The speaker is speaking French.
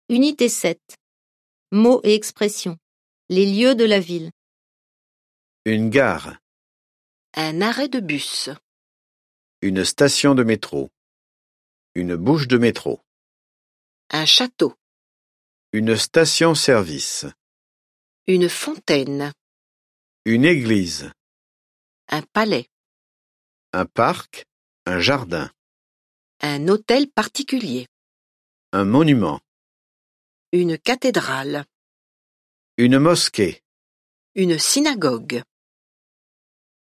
Unité 7. Mots et expressions. Les lieux de la ville. Une gare. Un arrêt de bus. Une station de métro. Une bouche de métro. Un château. Une station-service. Une fontaine. Une église. Un palais. Un parc. Un jardin. Un hôtel particulier. Un monument. Une cathédrale. Une mosquée. Une synagogue.